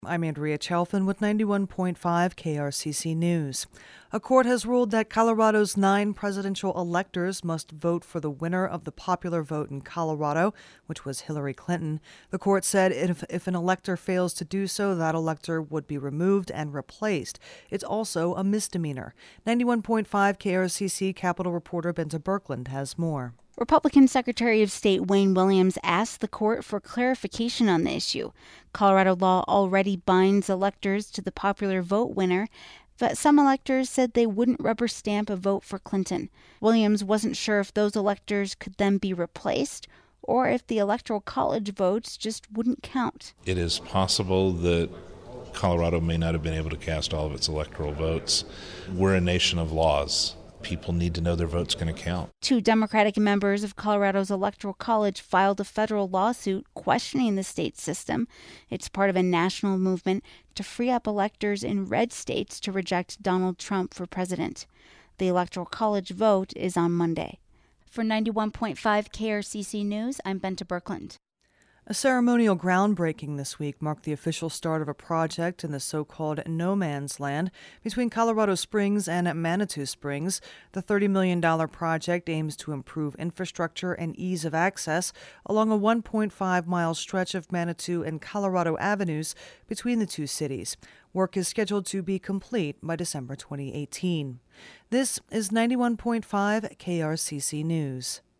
I'm Andrea Chalfin with 91.5 KRCC News. A court has ruled that Colorado's 9 presidential electors must vote for the winner of the popular vote in Colorado, which was Hillary Clinton. The court said if an elector fails to do so, that elector would be removed and replaced. It's also a misdemeanor. 91.5 KRCC Capitol reporter Benta Birkeland has more. Republican Secretary of State Wayne Williams asked the court for clarification on the issue. Colorado law already binds electors to the popular vote winner, but some electors said they wouldn't rubber stamp a vote for Clinton. Williams wasn't sure if those electors could then be replaced or if the Electoral College votes just wouldn't count. It is possible that Colorado may not have been able to cast all of its electoral votes. We're a nation of laws. People need to know their vote's going to count. 2 Democratic members of Colorado's Electoral College filed a federal lawsuit questioning the state system. It's part of a national movement to free up electors in red states to reject Donald Trump for president. The Electoral College vote is on Monday. For 91.5 KRCC News, I'm Benta Birkeland. A ceremonial groundbreaking this week marked the official start of a project in the so-called no man's land between Colorado Springs and Manitou Springs. The $30 million project aims to improve infrastructure and ease of access along a 1.5-mile stretch of Manitou and Colorado avenues between the two cities. Work is scheduled to be complete by December 2018. This is 91.5 KRCC News.